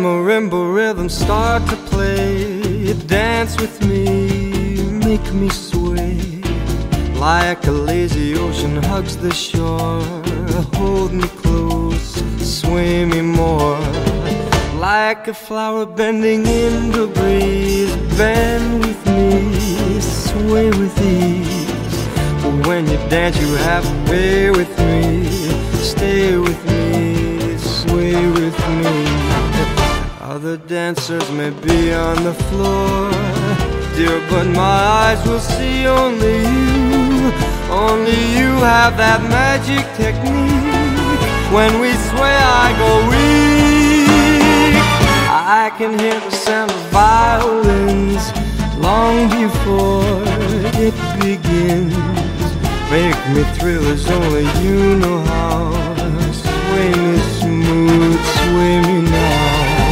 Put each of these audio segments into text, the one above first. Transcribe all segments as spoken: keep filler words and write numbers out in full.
marimba rhythms start to play, dance with me, make me sway. Like a lazy ocean hugs the shore, hold me close, sway me more. Like a flower bending in the breeze, bend with me, sway with ease. When you dance you have to be with me, stay with me, sway with me. Other dancers may be on the floor, dear, but my eyes will see only you. Only you have that magic technique. When we sway I go weak. I can hear the sound of violins long before it begins. Make me thrill as only you know how. Sway me smooth, sway me now.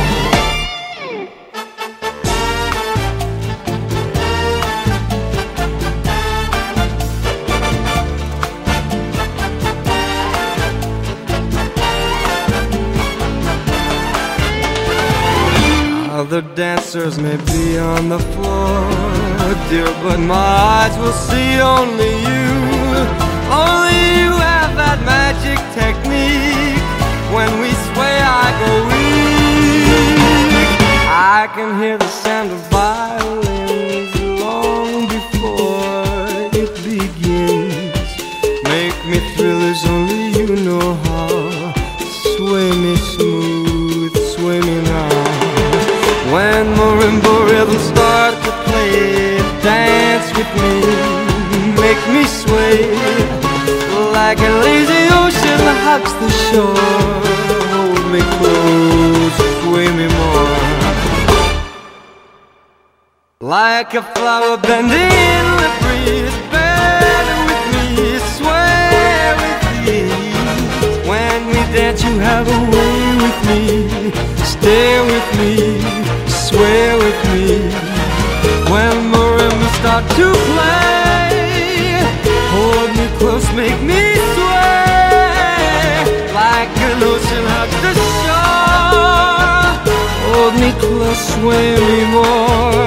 Other dancers may be on the floor, dear, but my eyes will see only you. Only you have that magic technique. When we sway I go weak. I can hear the sound of violins long before it begins. Make me thrill as only you know how. Sway me smooth, sway me now. When marimba rhythms start to play, dance with me, make me sway. Like a lazy ocean hugs the shore, hold me close, sway me more. Like a flower bending in the breeze, bend with me, sway with ease. When we dance you have a way with me, stay with me, sway with me. When marimbas start to play, hold me close, make me sway. Like an ocean hugs the shore, hold me close, sway me more.